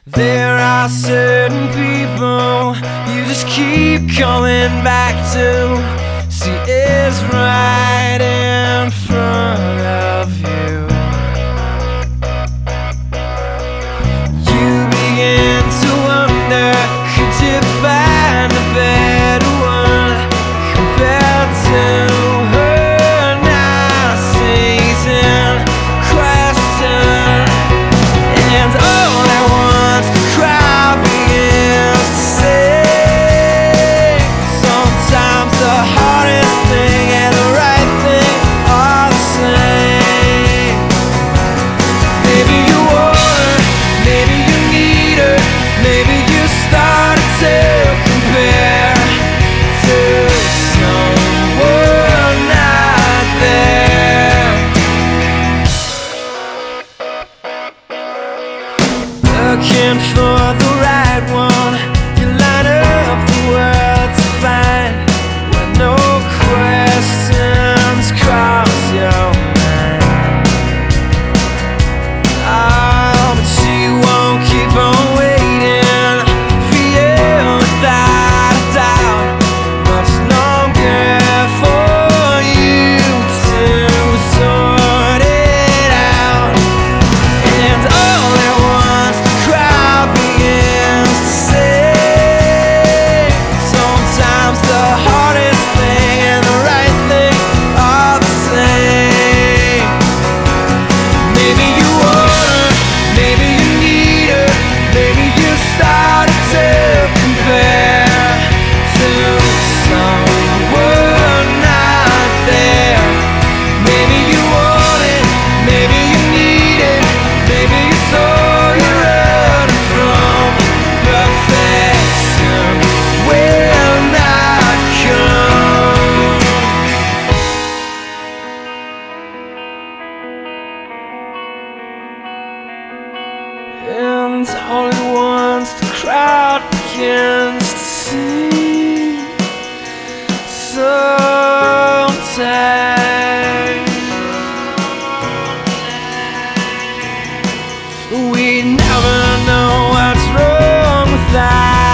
There are certain people you just keep coming back to. She is right in front of you. You begin to wonder, could you find a better one compared to her now season question? And all at once the crowd begins to say, sometimes the hardest thing and the right thing are the same. Maybe you want her, maybe you need her, maybe you started to compare to someone not there. Looking for the right one, you line up the world to find when no questions cross your mind. Oh, but she won't keep on waiting for you without a doubt much longer for you to sort it out. And all at once the crowd begins to say, sometimes the hardest thing and the right thing are the same. Maybe you want her, maybe you need her, maybe you started to compare to someone not there. Maybe you want it, maybe you need it, maybe you saw you're running from perfection will not come. And all at once the crowd begins to sing. Sometimes we never know what's wrong with that.